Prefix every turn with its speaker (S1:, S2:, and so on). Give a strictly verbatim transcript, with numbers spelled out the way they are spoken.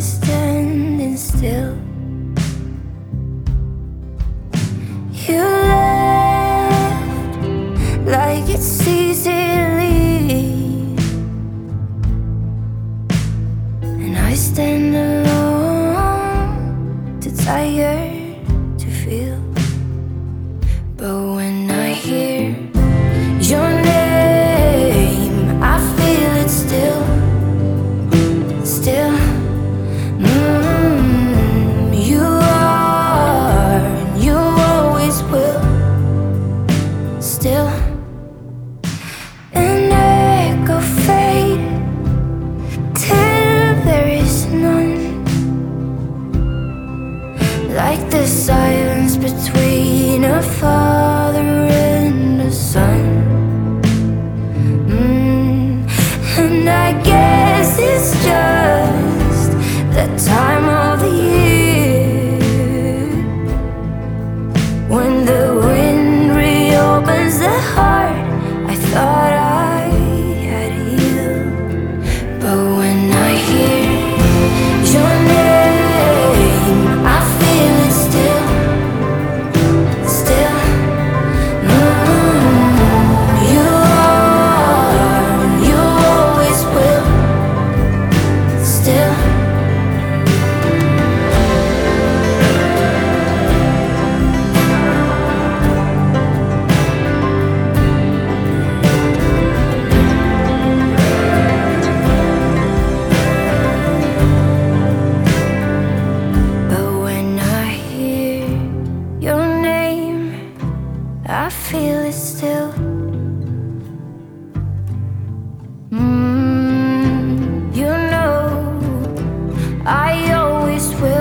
S1: standing still. You left like it's easy to leave, and I stand alone, too tired to feel. But when I hear your name, I feel it still, still. Mm, you are, and you always will, still. An echo fade till there is none, like the silence between a father and a son. Mm, and I guess it's just that time of the year when the wind reopens the heart I thought I had healed. But when I hear your name, I feel it still, still. Mm, you are, you always will, still. But when I hear your name, I feel it still. Mm, you know, I always will.